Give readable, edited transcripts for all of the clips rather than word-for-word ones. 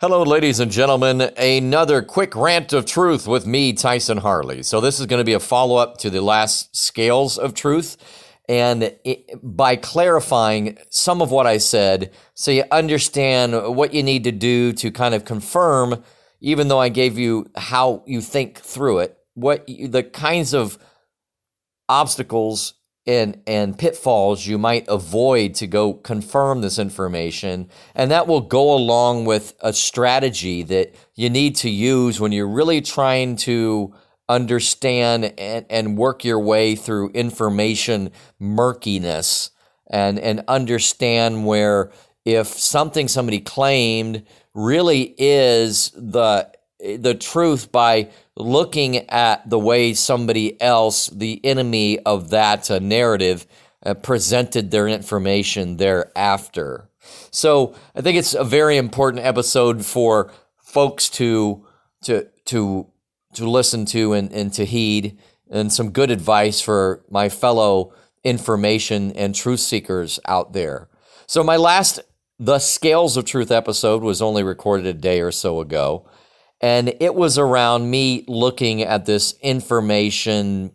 Hello, ladies and gentlemen. Another quick rant of truth with me, Tyson Harley. So this is going to be a follow-up to the last scales of truth. And by clarifying some of what I said, so you understand what you need to do to kind of confirm, even though I gave you how you think through it, the kinds of obstacles and pitfalls you might avoid to go confirm this information. And that will go along with a strategy that you need to use when you're really trying to understand and work your way through information murkiness and understand where if something somebody claimed really is the truth by looking at the way somebody else, the enemy of that narrative, presented their information thereafter. So I think it's a very important episode for folks to listen to and to heed, and some good advice for my fellow information and truth seekers out there. So my last The Scales of Truth episode was only recorded a day or so ago. And it was around me looking at this information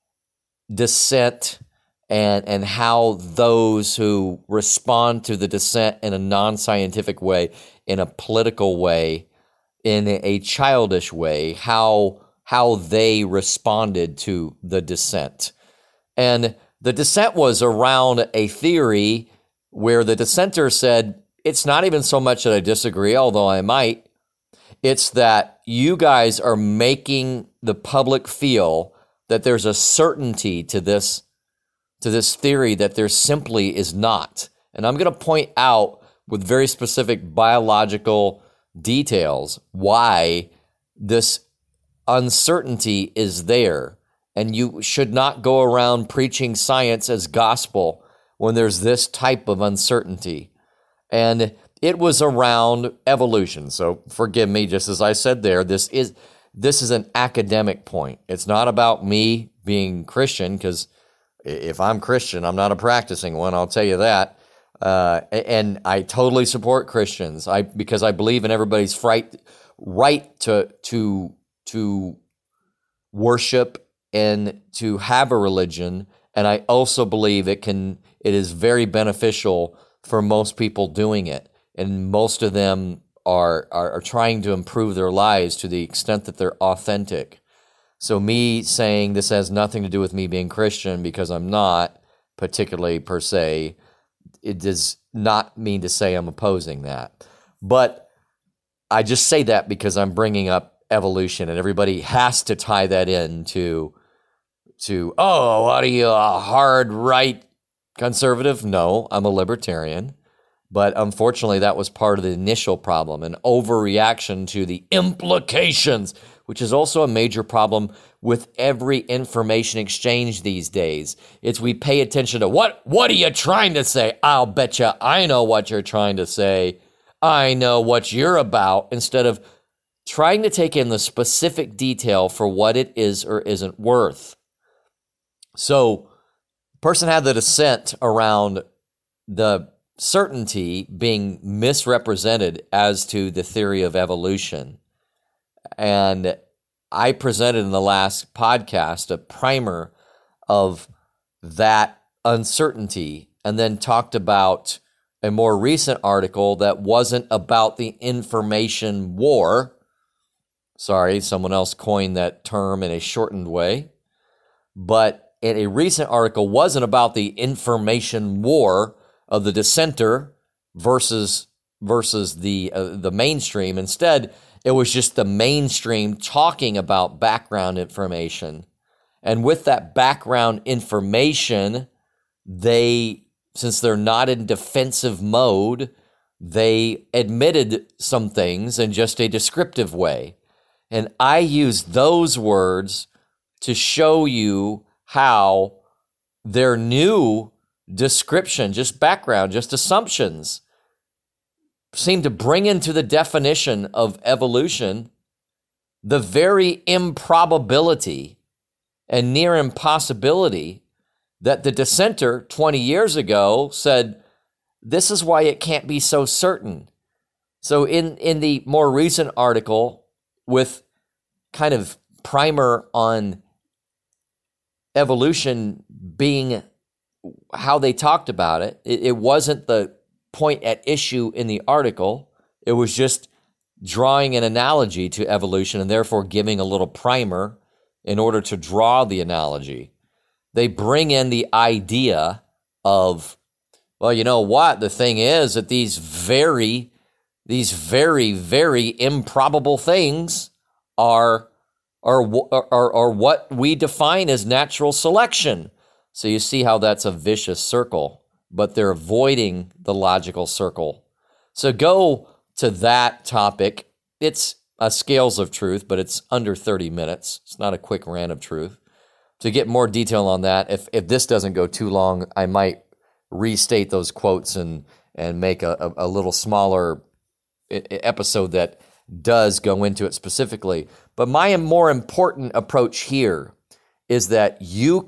dissent and how those who respond to the dissent in a non-scientific way, in a political way, in a childish way, how they responded to the dissent. And the dissent was around a theory where the dissenter said, it's not even so much that I disagree, although I might. It's that you guys are making the public feel that there's a certainty to this theory that there simply is not. And I'm going to point out with very specific biological details why this uncertainty is there. And you should not go around preaching science as gospel when there's this type of uncertainty. And it was around evolution. So forgive me, just as I said there, this is an academic point. It's not about me being Christian, because if I'm Christian, I'm not a practicing one, I'll tell you that. And I totally support Christians because I believe in everybody's right to worship and to have a religion. And I also believe it is very beneficial for most people doing it. And most of them are trying to improve their lives to the extent that they're authentic. So me saying this has nothing to do with me being Christian, because I'm not particularly per se, it does not mean to say I'm opposing that. But I just say that because I'm bringing up evolution, and everybody has to tie that in to what are you, a hard right conservative? No, I'm a libertarian. But unfortunately, that was part of the initial problem, an overreaction to the implications, which is also a major problem with every information exchange these days. It's we pay attention to what are you trying to say? I'll bet you I know what you're trying to say. I know what you're about, instead of trying to take in the specific detail for what it is or isn't worth. So, person had the dissent around the certainty being misrepresented as to the theory of evolution. And I presented in the last podcast a primer of that uncertainty, and then talked about a more recent article that wasn't about the information war. Sorry, someone else coined that term in a shortened way. But in a recent article wasn't about the information war of the dissenter versus the mainstream. Instead, it was just the mainstream talking about background information. And with that background information, since they're not in defensive mode, they admitted some things in just a descriptive way. And I used those words to show you how their new description, just background, just assumptions, seem to bring into the definition of evolution the very improbability and near impossibility that the dissenter 20 years ago said, this is why it can't be so certain. So in the more recent article with kind of primer on evolution being how they talked about it, it wasn't the point at issue in the article. It was just drawing an analogy to evolution and therefore giving a little primer in order to draw the analogy. They bring in the idea of, well, you know what? The thing is that these very, very improbable things are what we define as natural selection. So you see how that's a vicious circle, but they're avoiding the logical circle. So go to that topic. It's a Scales of Truth, but it's under 30 minutes. It's not a quick rant of truth. To get more detail on that, if this doesn't go too long, I might restate those quotes and make a little smaller episode that does go into it specifically. But my more important approach here is that you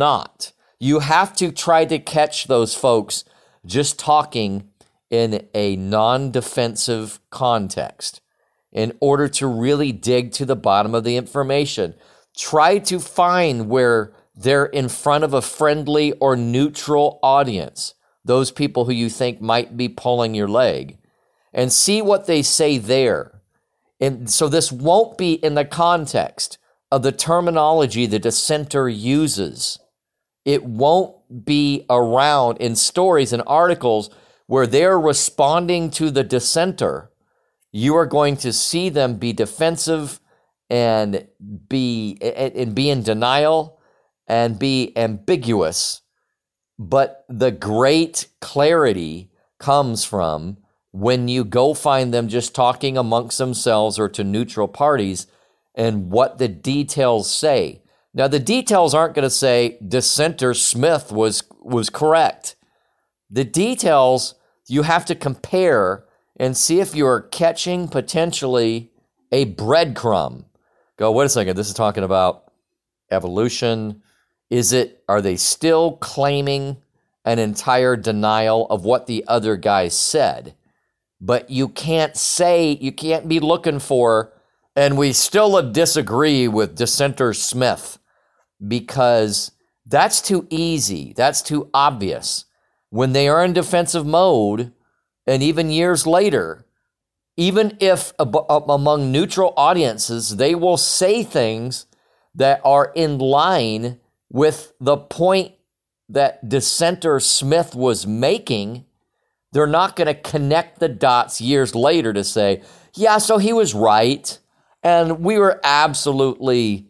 have to try to catch those folks just talking in a non-defensive context in order to really dig to the bottom of the information. Try to find where they're in front of a friendly or neutral audience, those people who you think might be pulling your leg, and see what they say there. And so this won't be in the context of the terminology the dissenter uses. It won't be around in stories and articles where they're responding to the dissenter. You are going to see them be defensive and be in denial and be ambiguous. But the great clarity comes from when you go find them just talking amongst themselves or to neutral parties and what the details say. Now, the details aren't going to say dissenter Smith was correct. The details you have to compare and see if you're catching potentially a breadcrumb. Go, wait a second, this is talking about evolution. Are they still claiming an entire denial of what the other guy said? But you can't be looking for, and we still disagree with dissenter Smith, because that's too easy. That's too obvious. When they are in defensive mode, and even years later, even if among neutral audiences, they will say things that are in line with the point that dissenter Smith was making, they're not going to connect the dots years later to say, yeah, so he was right. And we were absolutely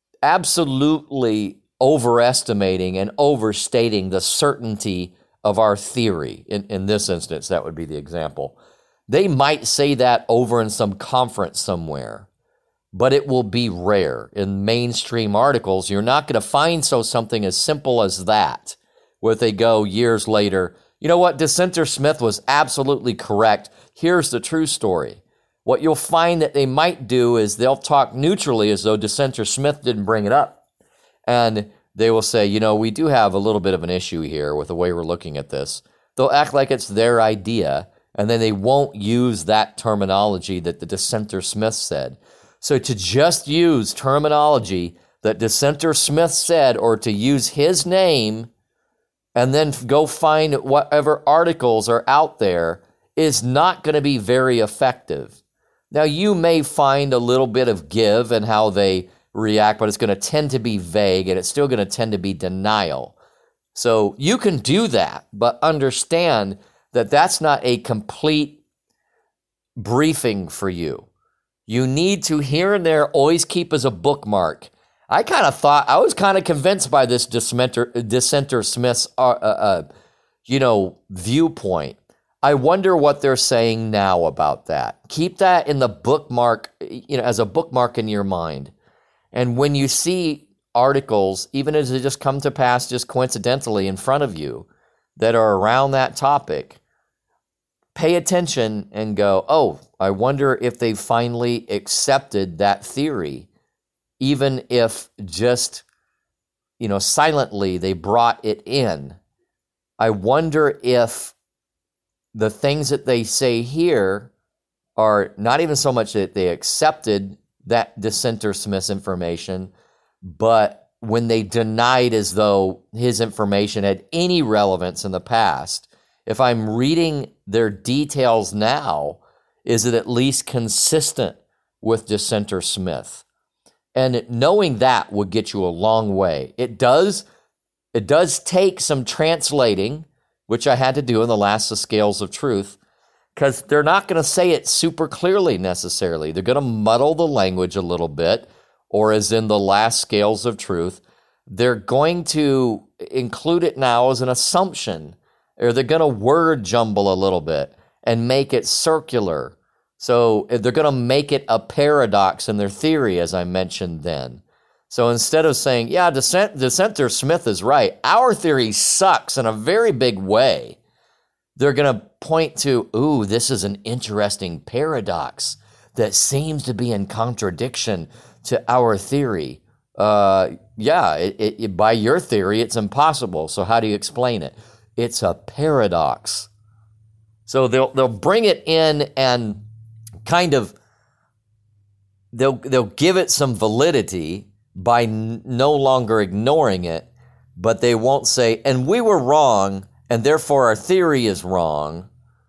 overestimating and overstating the certainty of our theory. In this instance, that would be the example. They might say that over in some conference somewhere, but it will be rare. In mainstream articles, you're not going to find something as simple as that, where they go years later, you know what, dissenter Smith was absolutely correct. Here's the true story. What you'll find that they might do is they'll talk neutrally as though dissenter Smith didn't bring it up. And they will say, you know, we do have a little bit of an issue here with the way we're looking at this. They'll act like it's their idea, and then they won't use that terminology that the dissenter Smith said. So to just use terminology that dissenter Smith said, or to use his name, and then go find whatever articles are out there, is not going to be very effective. Now, you may find a little bit of give in how they react, but it's going to tend to be vague, and it's still going to tend to be denial. So you can do that, but understand that that's not a complete briefing for you. You need to, here and there, always keep as a bookmark. I was kind of convinced by this dissenter Smith's, viewpoint. I wonder what they're saying now about that. Keep that in the bookmark, as a bookmark in your mind. And when you see articles, even as they just come to pass just coincidentally in front of you, that are around that topic, pay attention and go, oh, I wonder if they finally accepted that theory, even if just, silently they brought it in. I wonder if the things that they say here are not even so much that they accepted that dissenter Smith's information, but when they denied as though his information had any relevance in the past. If I'm reading their details now, is it at least consistent with dissenter Smith? And knowing that would get you a long way. It does take some translating, which I had to do in the last The Scales of Truth, because they're not going to say it super clearly necessarily. They're going to muddle the language a little bit, or as in the last Scales of Truth, they're going to include it now as an assumption, or they're going to word jumble a little bit and make it circular. So they're going to make it a paradox in their theory, as I mentioned then. So instead of saying, yeah, dissenter Smith is right, our theory sucks in a very big way, they're going to point to, ooh, this is an interesting paradox that seems to be in contradiction to our theory. By your theory, it's impossible. So how do you explain it? It's a paradox. So they'll bring it in and kind of they'll give it some validity by no longer ignoring it, but they won't say, and we were wrong, and therefore our theory is wrong.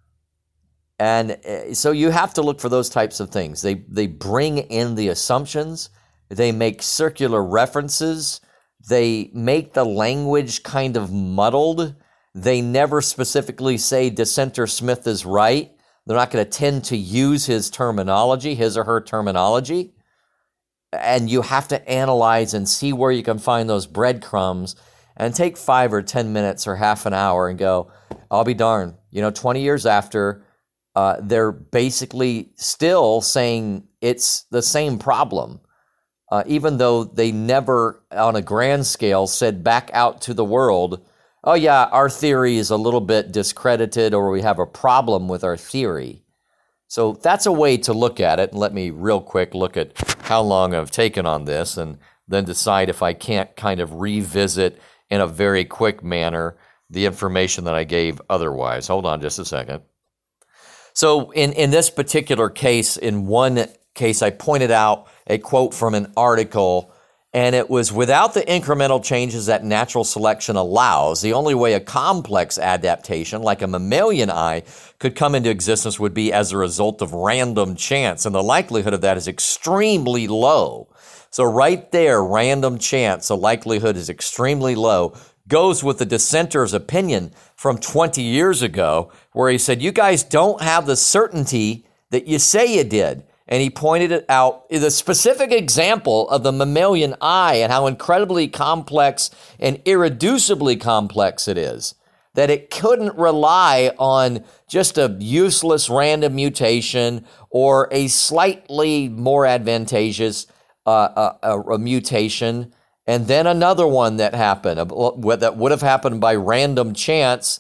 And so you have to look for those types of things. They bring in the assumptions, they make circular references, they make the language kind of muddled. They never specifically say dissenter Smith is right. They're not going to tend to use his terminology, his or her terminology. And you have to analyze and see where you can find those breadcrumbs and take 5 or 10 minutes or half an hour and go, I'll be darned. 20 years after, they're basically still saying it's the same problem, even though they never, on a grand scale, said back out to the world, oh yeah, our theory is a little bit discredited, or we have a problem with our theory. So that's a way to look at it. And let me real quick look at how long I've taken on this and then decide if I can't kind of revisit in a very quick manner the information that I gave otherwise. Hold on just a second. So in this particular case, in one case, I pointed out a quote from an article, and it was, without the incremental changes that natural selection allows, the only way a complex adaptation like a mammalian eye could come into existence would be as a result of random chance, and the likelihood of that is extremely low. So right there, random chance, the likelihood is extremely low, goes with the dissenter's opinion from 20 years ago, where he said, you guys don't have the certainty that you say you did. And he pointed it out, the specific example of the mammalian eye and how incredibly complex and irreducibly complex it is, that it couldn't rely on just a useless random mutation or a slightly more advantageous a mutation, and then another one that happened, that would have happened by random chance,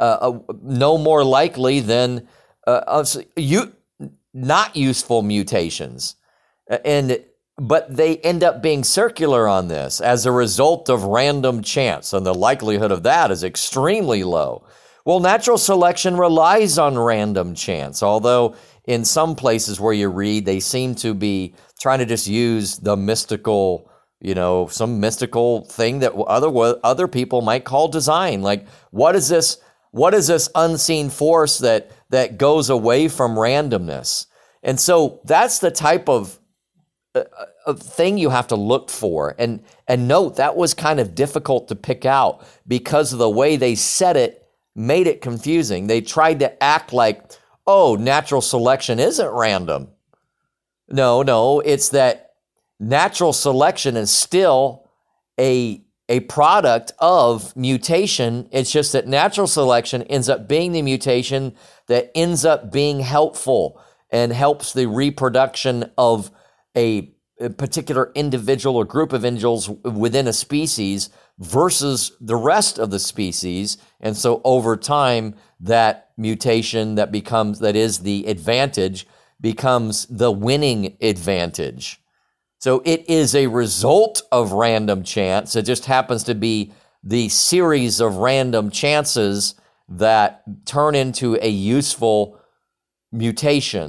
no more likely than not useful mutations. But they end up being circular on this as a result of random chance, and the likelihood of that is extremely low. Well, natural selection relies on random chance, although in some places where you read, they seem to be trying to just use the mystical, some mystical thing that other people might call design. Like, what is this unseen force that goes away from randomness? And so that's the type of thing you have to look for. And note, that was kind of difficult to pick out because of the way they said it made it confusing. They tried to act like, oh, natural selection isn't random. No, it's that natural selection is still a product of mutation. It's just that natural selection ends up being the mutation that ends up being helpful and helps the reproduction of a particular individual or group of individuals within a species versus the rest of the species. And so over time, that mutation that is the advantage becomes the winning advantage. So it is a result of random chance. It just happens to be the series of random chances that turn into a useful mutation.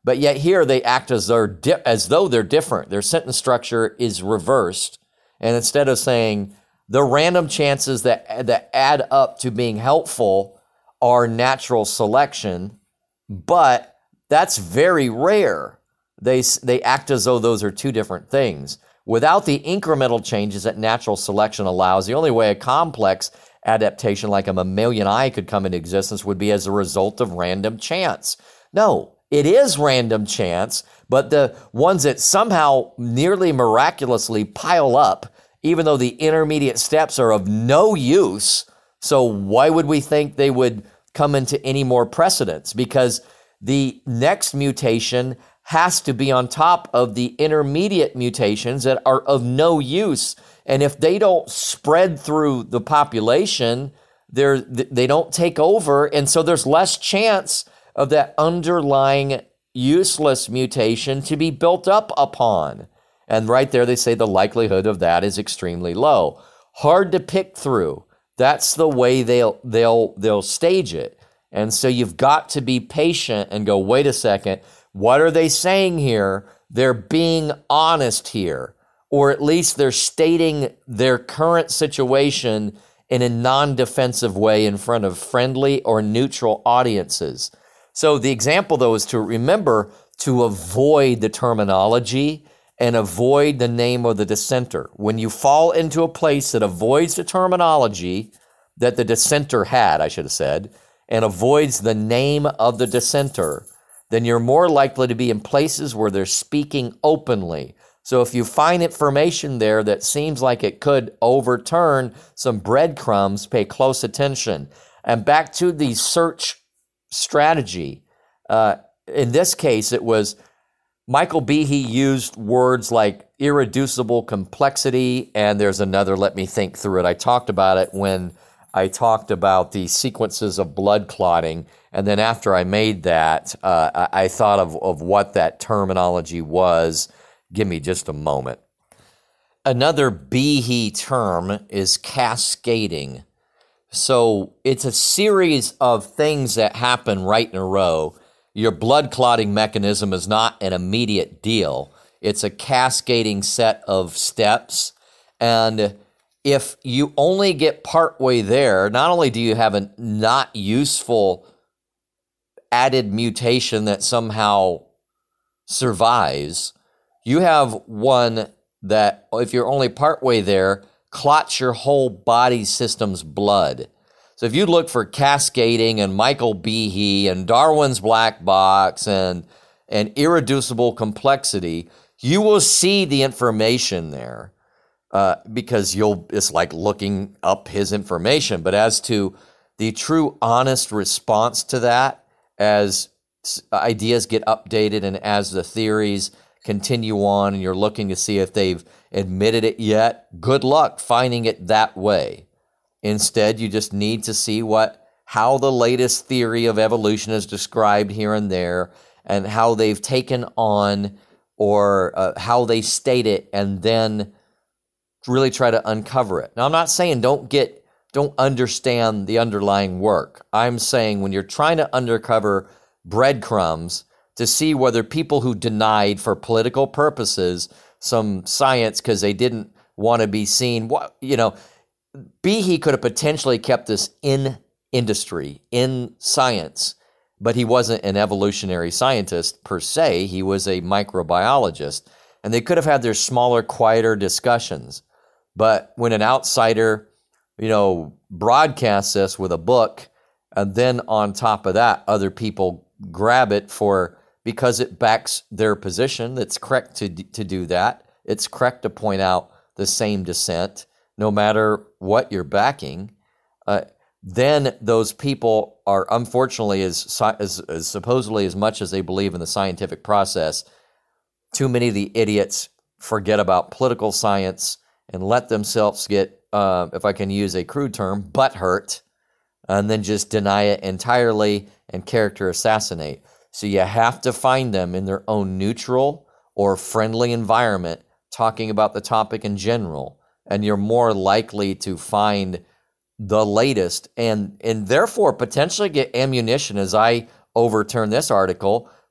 But yet here they act as though they're different. Their sentence structure is reversed. And instead of saying the random chances that add up to being helpful are natural selection, but that's very rare. They act as though those are two different things. Without the incremental changes that natural selection allows, the only way a complex adaptation like a mammalian eye could come into existence would be as a result of random chance. No, it is random chance, but the ones that somehow nearly miraculously pile up, even though the intermediate steps are of no use, so why would we think they would come into any more precedence? Because the next mutation has to be on top of the intermediate mutations that are of no use. And if they don't spread through the population, they don't take over. And so there's less chance of that underlying useless mutation to be built up upon. And right there, they say the likelihood of that is extremely low. Hard to pick through. That's the way they'll stage it. And so you've got to be patient and go, wait a second, what are they saying here? They're being honest here, or at least they're stating their current situation in a non-defensive way in front of friendly or neutral audiences. So the example, though, is to remember to avoid the terminology and avoid the name of the dissenter. When you fall into a place that avoids the terminology that the dissenter had, I should have said, and avoids the name of the dissenter, then you're more likely to be in places where they're speaking openly. So if you find information there that seems like it could overturn some breadcrumbs, pay close attention. And back to the search strategy. In this case, it was Michael Behe used words like irreducible complexity, and there's another, let me think through it. I talked about it when I talked about the sequences of blood clotting, and then after I made that, I thought of what that terminology was. Give me just a moment. Another Behe term is cascading. So it's a series of things that happen right in a row. Your blood clotting mechanism is not an immediate deal. It's a cascading set of steps. And if you only get partway there, not only do you have a not useful added mutation that somehow survives, you have one that, if you're only partway there, clots your whole body system's blood. So if you look for cascading and Michael Behe and Darwin's black box and irreducible complexity, you will see the information there because it's like looking up his information. But as to the true honest response to that, as ideas get updated and as the theories continue on and you're looking to see if they've admitted it yet, good luck finding it that way. Instead, you just need to see how the latest theory of evolution is described here and there and how they've taken on or how they state it, and then really try to uncover it. Now, I'm not saying don't understand the underlying work. I'm saying when you're trying to uncover breadcrumbs to see whether people who denied for political purposes some science because they didn't want to be seen, Behe could have potentially kept this in industry, in science, but he wasn't an evolutionary scientist per se. He was a microbiologist, and they could have had their smaller, quieter discussions. But when an outsider, broadcasts this with a book, and then on top of that, other people grab it because it backs their position. That's correct to do that. It's correct to point out the same dissent, no matter what you're backing. Then those people are, unfortunately, as supposedly as much as they believe in the scientific process, too many of the idiots forget about political science and let themselves get, if I can use a crude term, butthurt, and then just deny it entirely and character assassinate. So you have to find them in their own neutral or friendly environment talking about the topic in general, and you're more likely to find the latest and therefore potentially get ammunition, as I overturn this article,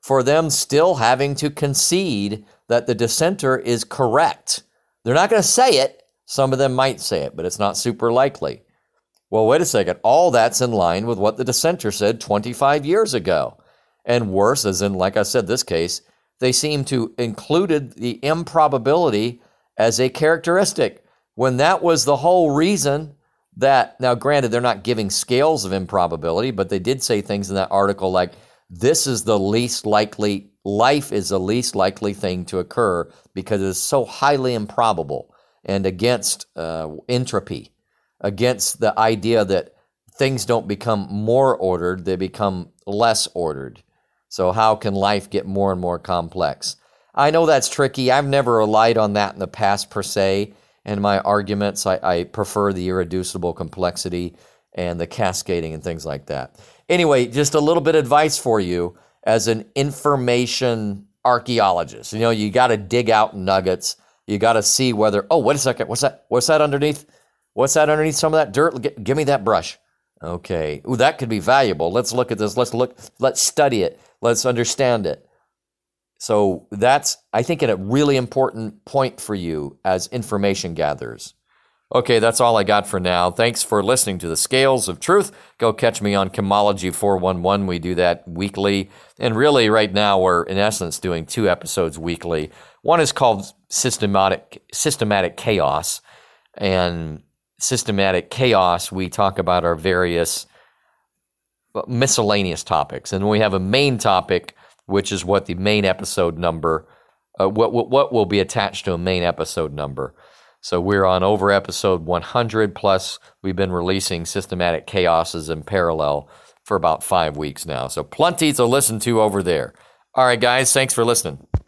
for them still having to concede that the dissenter is correct. They're not going to say it. Some of them might say it, but it's not super likely. Well, wait a second. All that's in line with what the dissenter said 25 years ago. And worse, as in, like I said, this case, they seem to included the improbability as a characteristic when that was the whole reason that, now granted, they're not giving scales of improbability, but they did say things in that article like, this is the least likely, life is the least likely thing to occur because it is so highly improbable and against entropy, against the idea that things don't become more ordered, they become less ordered. So how can life get more and more complex? I know that's tricky. I've never relied on that in the past per se. In my arguments, I prefer the irreducible complexity and the cascading and things like that. Anyway, just a little bit of advice for you as an information archaeologist. You got to dig out nuggets. You got to see whether, oh, wait a second, what's that? What's that underneath? What's that underneath some of that dirt? Give me that brush. Okay. Ooh, that could be valuable. Let's look at this. Let's study it. Let's understand it. So that's, I think, a really important point for you as information gatherers. Okay, that's all I got for now. Thanks for listening to the Scales of Truth. Go catch me on Chemology 411. We do that weekly. And really, right now, we're, in essence, doing 2 episodes weekly. One is called Systematic Chaos. And Systematic Chaos, we talk about our various miscellaneous topics. And we have a main topic, which is what the main episode number, what will be attached to a main episode number. So we're on over episode 100, plus we've been releasing Systematic Chaoses in parallel for about 5 weeks now. So plenty to listen to over there. All right, guys, thanks for listening.